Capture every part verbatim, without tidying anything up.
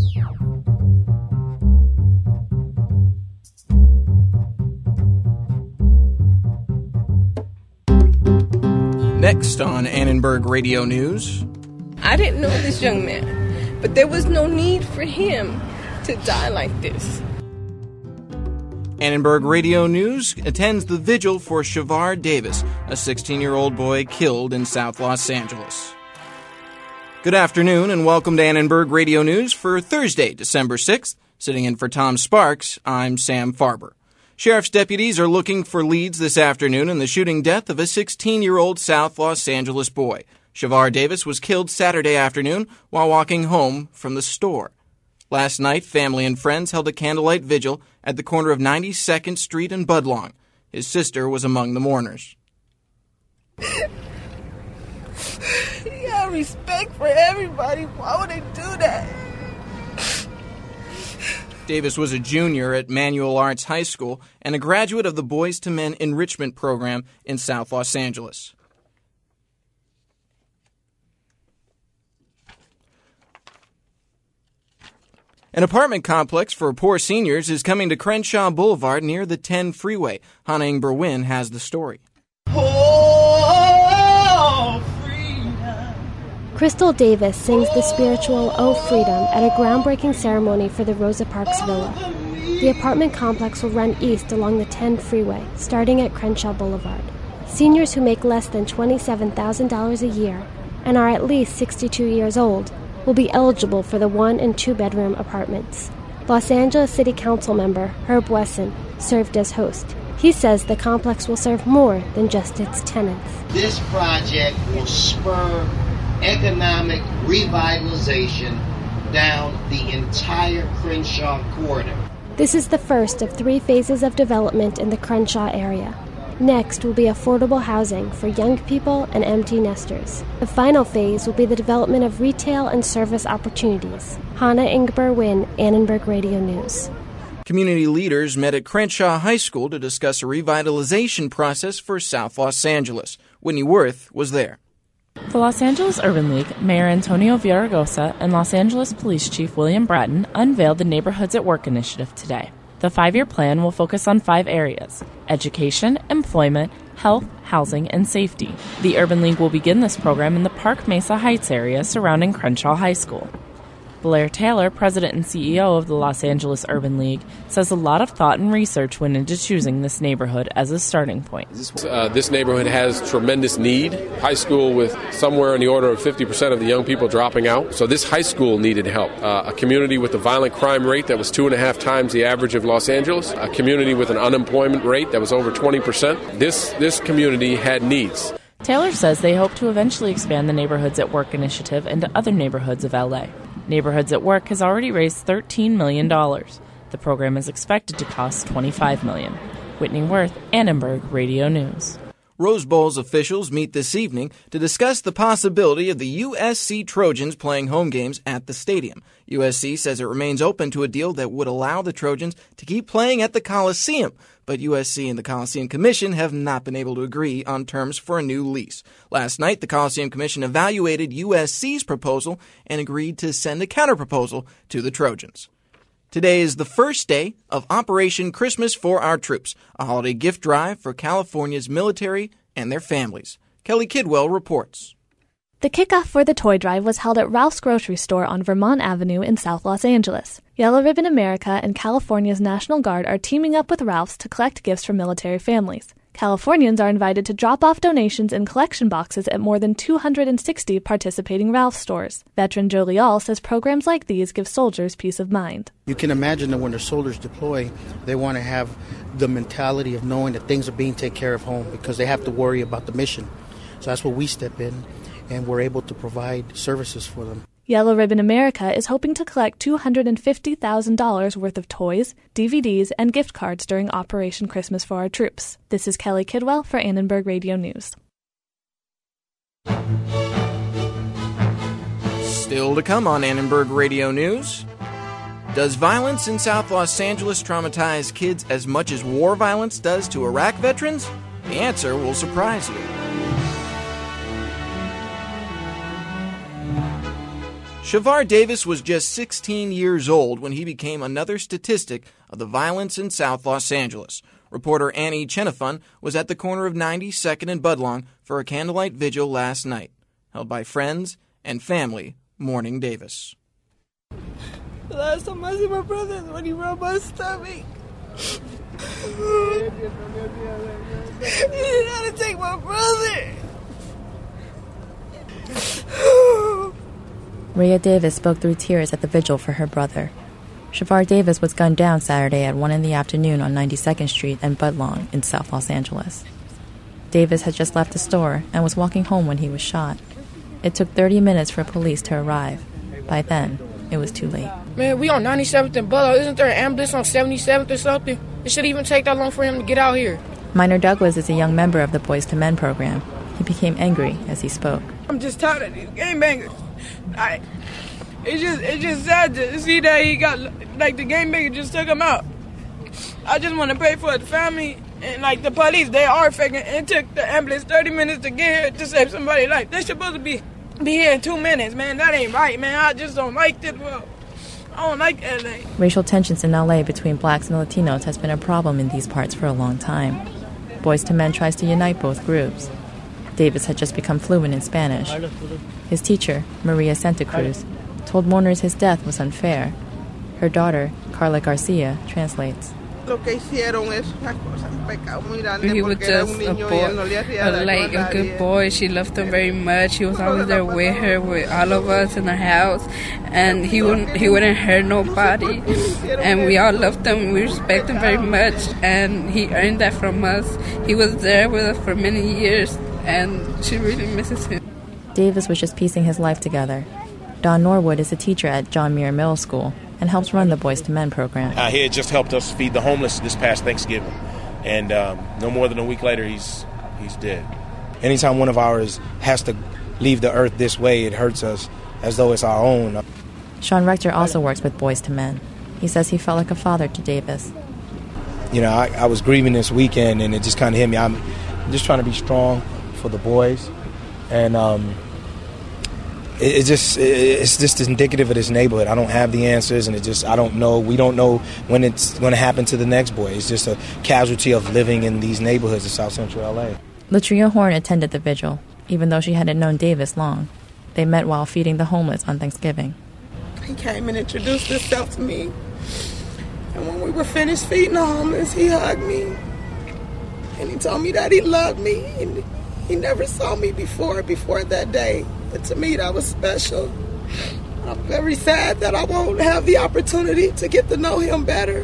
Next on Annenberg Radio News. I didn't know this young man, but there was no need for him to die like this. Annenberg Radio News attends the vigil for Shavar Davis, a sixteen-year-old boy killed in South Los Angeles. Good afternoon and welcome to Annenberg Radio News for Thursday, December sixth. Sitting in for Tom Sparks, I'm Sam Farber. Sheriff's deputies are looking for leads this afternoon in the shooting death of a sixteen-year-old South Los Angeles boy. Shavar Davis was killed Saturday afternoon while walking home from the store. Last night, family and friends held a candlelight vigil at the corner of ninety-second Street and Budlong. His sister was among the mourners. You got respect for everybody. Why would they do that? Davis was a junior at Manual Arts High School and a graduate of the Boys to Men Enrichment Program in South Los Angeles. An apartment complex for poor seniors is coming to Crenshaw Boulevard near the ten freeway. Hannah Ingber-Wynn has the story. Oh, freedom. Crystal Davis sings the spiritual "Oh Freedom" at a groundbreaking ceremony for the Rosa Parks Villa. The apartment complex will run east along the ten freeway, starting at Crenshaw Boulevard. Seniors who make less than twenty-seven thousand dollars a year and are at least sixty-two years old will be eligible for the one- and two-bedroom apartments. Los Angeles City Council member Herb Wesson served as host. He says the complex will serve more than just its tenants. This project will spur economic revitalization down the entire Crenshaw corridor. This is the first of three phases of development in the Crenshaw area. Next will be affordable housing for young people and empty nesters. The final phase will be the development of retail and service opportunities. Hannah Ingber-Wynn, Annenberg Radio News. Community leaders met at Crenshaw High School to discuss a revitalization process for South Los Angeles. Whitney Worth was there. The Los Angeles Urban League, Mayor Antonio Villaraigosa, and Los Angeles Police Chief William Bratton unveiled the Neighborhoods at Work initiative today. The five-year plan will focus on five areas: education, employment, health, housing, and safety. The Urban League will begin this program in the Park Mesa Heights area surrounding Crenshaw High School. Blair Taylor, president and C E O of the Los Angeles Urban League, says a lot of thought and research went into choosing this neighborhood as a starting point. Uh, this neighborhood has tremendous need. High school with somewhere in the order of fifty percent of the young people dropping out. So this high school needed help. Uh, a community with a violent crime rate that was two and a half times the average of Los Angeles. A community with an unemployment rate that was over twenty percent. This, this community had needs. Taylor says they hope to eventually expand the Neighborhoods at Work initiative into other neighborhoods of L A. Neighborhoods at Work has already raised thirteen million dollars. The program is expected to cost twenty-five million dollars. Whitney Worth, Annenberg Radio News. Rose Bowl's officials meet this evening to discuss the possibility of the U S C Trojans playing home games at the stadium. U S C says it remains open to a deal that would allow the Trojans to keep playing at the Coliseum, but U S C and the Coliseum Commission have not been able to agree on terms for a new lease. Last night, the Coliseum Commission evaluated U S C's proposal and agreed to send a counterproposal to the Trojans. Today is the first day of Operation Christmas for Our Troops, a holiday gift drive for California's military and their families. Kelly Kidwell reports. The kickoff for the toy drive was held at Ralph's Grocery Store on Vermont Avenue in South Los Angeles. Yellow Ribbon America and California's National Guard are teaming up with Ralph's to collect gifts for military families. Californians are invited to drop off donations in collection boxes at more than two hundred sixty participating Ralph's stores. Veteran Joe Leal says programs like these give soldiers peace of mind. You can imagine that when their soldiers deploy, they want to have the mentality of knowing that things are being taken care of home because they have to worry about the mission. So that's where we step in, and we're able to provide services for them. Yellow Ribbon America is hoping to collect two hundred fifty thousand dollars worth of toys, D V Ds, and gift cards during Operation Christmas for Our Troops. This is Kelly Kidwell for Annenberg Radio News. Still to come on Annenberg Radio News. Does violence in South Los Angeles traumatize kids as much as war violence does to Iraq veterans? The answer will surprise you. Shavar Davis was just sixteen years old when he became another statistic of the violence in South Los Angeles. Reporter Annie Chenifun was at the corner of ninety-second and Budlong for a candlelight vigil last night, held by friends and family mourning Davis. The last time I see my brother is when he rubbed my stomach. He didn't know how to take my brother. Rhea Davis spoke through tears at the vigil for her brother. Shavar Davis was gunned down Saturday at one in the afternoon on ninety-second Street and Budlong in South Los Angeles. Davis had just left the store and was walking home when he was shot. It took thirty minutes for police to arrive. By then, it was too late. Man, we on ninety-seventh and Budlong. Isn't there an ambulance on seventy-seventh or something? It should even take that long for him to get out here. Minor Douglas is a young member of the Boys to Men program. He became angry as he spoke. I'm just tired of these gangbangers. I, it's just, it's just sad to see that he got, like, the gangbanger just took him out. I just want to pray for his family and, like, the police. They are faking. It took the ambulance thirty minutes to get here to save somebody's life. They're supposed to be be here in two minutes, man. That ain't right, man. I just don't like this world. I don't like L A. Racial tensions in L A between blacks and Latinos has been a problem in these parts for a long time. Boys to Men tries to unite both groups. Davis had just become fluent in Spanish. His teacher, Maria Santa Cruz, told mourners his death was unfair. Her daughter, Carla Garcia, translates. He was just a boy, a, like a good boy. She loved him very much. He was always there with her, with all of us in the house, and he wouldn't he wouldn't hurt nobody. And we all loved him. We respect him very much, and he earned that from us. He was there with us for many years, and she really misses him. Davis was just piecing his life together. Don Norwood is a teacher at John Muir Middle School and helps run the Boys to Men program. Uh, he had just helped us feed the homeless this past Thanksgiving, and um, no more than a week later, he's he's dead. Anytime one of ours has to leave the earth this way, it hurts us as though it's our own. Sean Rector also works with Boys to Men. He says he felt like a father to Davis. You know, I, I was grieving this weekend, and it just kind of hit me. I'm just trying to be strong for the boys, and um, it, it just it, it's just indicative of this neighborhood. I don't have the answers, and it just I don't know. We don't know when it's going to happen to the next boy. It's just a casualty of living in these neighborhoods in South Central L A. Latria Horn attended the vigil, even though she hadn't known Davis long. They met while feeding the homeless on Thanksgiving. He came and introduced himself to me, and when we were finished feeding the homeless, he hugged me, and he told me that he loved me, and he never saw me before before that day. But to me, that was special. I'm very sad that I won't have the opportunity to get to know him better.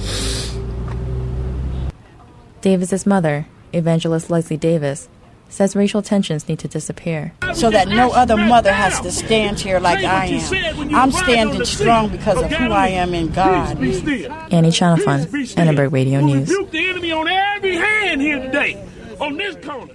Davis's mother, Evangelist Leslie Davis, says racial tensions need to disappear. So that no other mother has to stand here like I am. I'm standing strong because of who I am in God. Annie Chenifun, Annenberg Radio News. Rebuke the enemy on every hand here today, on this corner.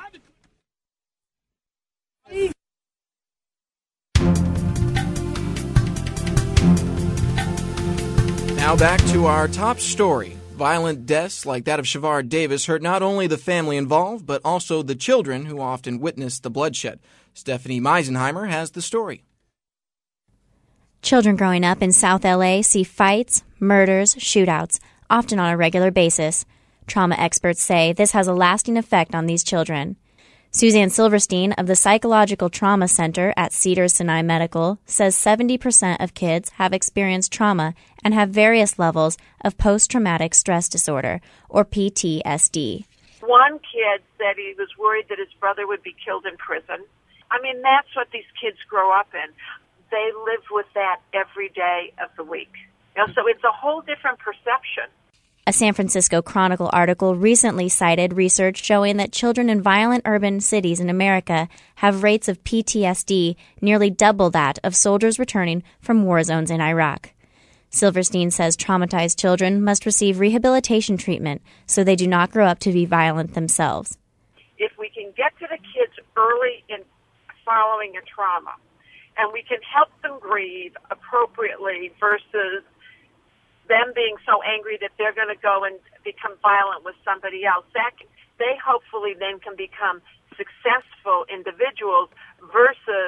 Now back to our top story. Violent deaths like that of Shavar Davis hurt not only the family involved, but also the children who often witnessed the bloodshed. Stephanie Meisenheimer has the story. Children growing up in South L A see fights, murders, shootouts, often on a regular basis. Trauma experts say this has a lasting effect on these children. Suzanne Silverstein of the Psychological Trauma Center at Cedars-Sinai Medical says seventy percent of kids have experienced trauma and have various levels of post-traumatic stress disorder, or P T S D. One kid said he was worried that his brother would be killed in prison. I mean, that's what these kids grow up in. They live with that every day of the week. You know, so it's a whole different perception. A San Francisco Chronicle article recently cited research showing that children in violent urban cities in America have rates of P T S D nearly double that of soldiers returning from war zones in Iraq. Silverstein says traumatized children must receive rehabilitation treatment so they do not grow up to be violent themselves. If we can get to the kids early in following a trauma, and we can help them grieve appropriately versus them being so angry that they're going to go and become violent with somebody else, that they hopefully then can become successful individuals versus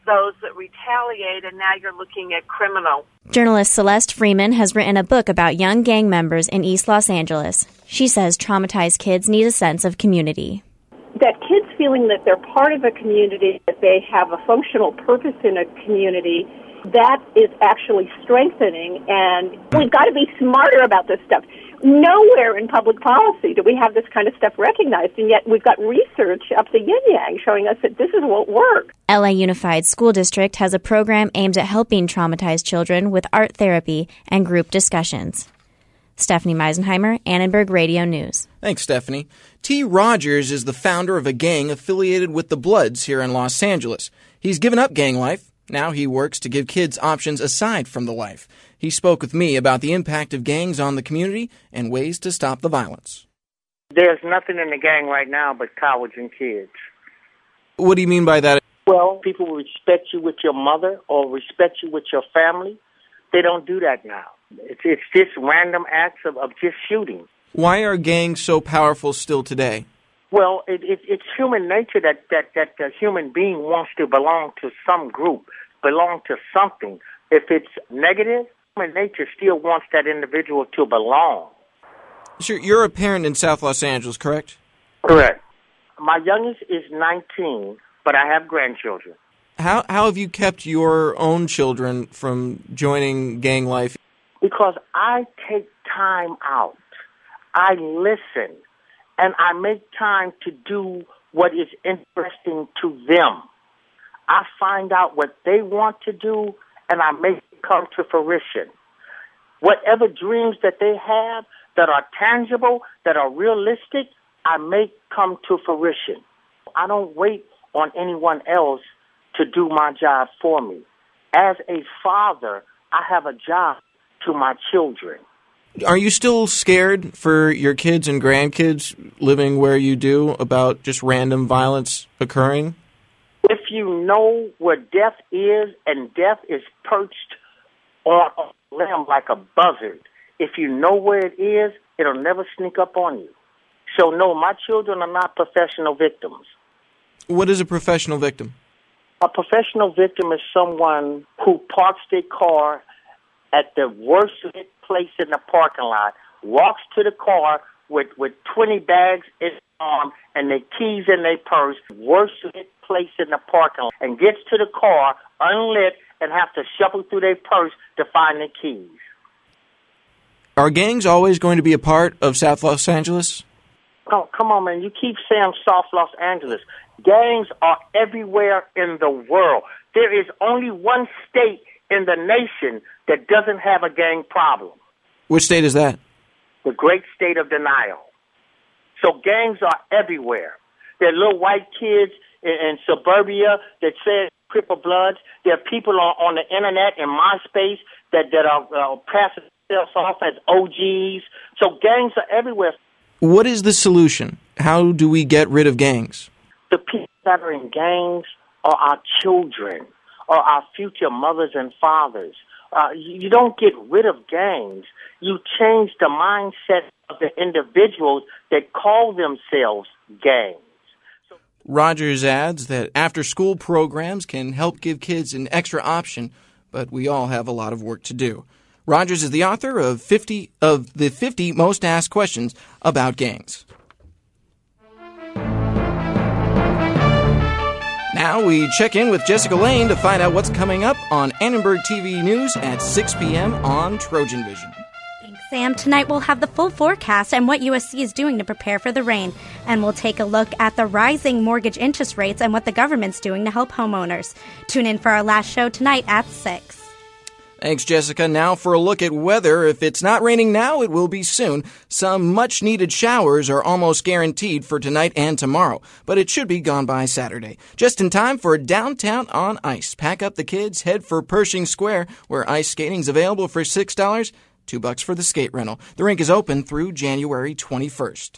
those that retaliate, and now you're looking at criminal. Journalist Celeste Freeman has written a book about young gang members in East Los Angeles. She says traumatized kids need a sense of community. That kids feeling that they're part of a community, that they have a functional purpose in a community, that is actually strengthening, and we've got to be smarter about this stuff. Nowhere in public policy do we have this kind of stuff recognized, and yet we've got research up the yin-yang showing us that this is what works. L A Unified School District has a program aimed at helping traumatized children with art therapy and group discussions. Stephanie Meisenheimer, Annenberg Radio News. Thanks, Stephanie. T. Rogers is the founder of a gang affiliated with the Bloods here in Los Angeles. He's given up gang life. Now he works to give kids options aside from the life. He spoke with me about the impact of gangs on the community and ways to stop the violence. There's nothing in the gang right now but cowards and kids. What do you mean by that? Well, people will respect you with your mother or respect you with your family. They don't do that now. It's, it's just random acts of, of just shooting. Why are gangs so powerful still today? Well, it, it, it's human nature that, that, that the human being wants to belong to some group, belong to something. If it's negative, human nature still wants that individual to belong. Sure, you're a parent in South Los Angeles, correct? Correct. My youngest is nineteen, but I have grandchildren. How how have you kept your own children from joining gang life? Because I take time out. I listen. And I make time to do what is interesting to them. I find out what they want to do, and I make it come to fruition. Whatever dreams that they have that are tangible, that are realistic, I make come to fruition. I don't wait on anyone else to do my job for me. As a father, I have a job to my children. Are you still scared for your kids and grandkids living where you do about just random violence occurring? If you know where death is, and death is perched on a limb like a buzzard, if you know where it is, it'll never sneak up on you. So no, my children are not professional victims. What is a professional victim? A professional victim is someone who parks their car at the worst place in the parking lot, walks to the car with, with twenty bags in his arm and their keys in their purse, worst place in the parking lot, and gets to the car unlit and have to shuffle through their purse to find their keys. Are gangs always going to be a part of South Los Angeles? Oh, come on, man. You keep saying South Los Angeles. Gangs are everywhere in the world. There is only one state in the nation that doesn't have a gang problem. Which state is that? The great state of denial. So gangs are everywhere. There are little white kids in, in suburbia that say Cripple Bloods. There are people on, on the internet and MySpace that, that are uh, passing themselves off as O Gs. So gangs are everywhere. What is the solution? How do we get rid of gangs? The people that are in gangs are our children, or our future mothers and fathers. Uh, you don't get rid of gangs. You change the mindset of the individuals that call themselves gangs. So- Rogers adds that after-school programs can help give kids an extra option, but we all have a lot of work to do. Rogers is the author of fifty of the fifty most asked questions about gangs. Now we check in with Jessica Lane to find out what's coming up on Annenberg T V News at six p.m. on Trojan Vision. Thanks, Sam. Tonight we'll have the full forecast and what U S C is doing to prepare for the rain. And we'll take a look at the rising mortgage interest rates and what the government's doing to help homeowners. Tune in for our last show tonight at six. Thanks, Jessica. Now for a look at weather. If it's not raining now, it will be soon. Some much-needed showers are almost guaranteed for tonight and tomorrow, but it should be gone by Saturday. Just in time for Downtown on Ice. Pack up the kids, head for Pershing Square, where ice skating's available for six dollars, two bucks for the skate rental. The rink is open through January twenty-first.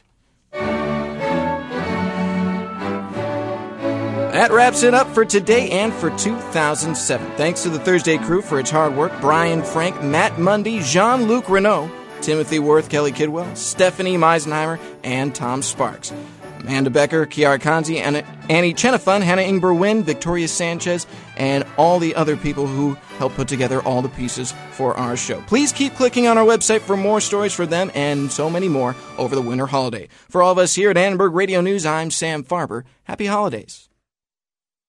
That wraps it up for today and for two thousand seven. Thanks to the Thursday crew for its hard work. Brian Frank, Matt Mundy, Jean-Luc Renault, Timothy Worth, Kelly Kidwell, Stephanie Meisenheimer, and Tom Sparks. Amanda Becker, Kiara Kanzi, Annie Chenifun, Hannah Ingber-Wynn, Victoria Sanchez, and all the other people who help put together all the pieces for our show. Please keep clicking on our website for more stories for them and so many more over the winter holiday. For all of us here at Annenberg Radio News, I'm Sam Farber. Happy holidays.